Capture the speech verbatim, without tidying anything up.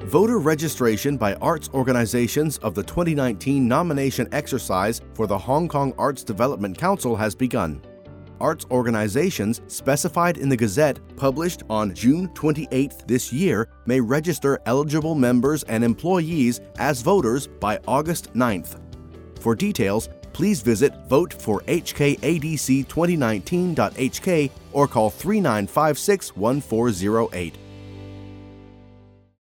Voter registration by arts organizations of the twenty nineteen nomination exercise for the Hong Kong Arts Development Council has begun. Arts organizations specified in the Gazette, published on June twenty-eighth this year, may register eligible members and employees as voters by August ninth. For details, please visit vote for H K A D C twenty nineteen dot H K or call three nine five six, one four zero eight.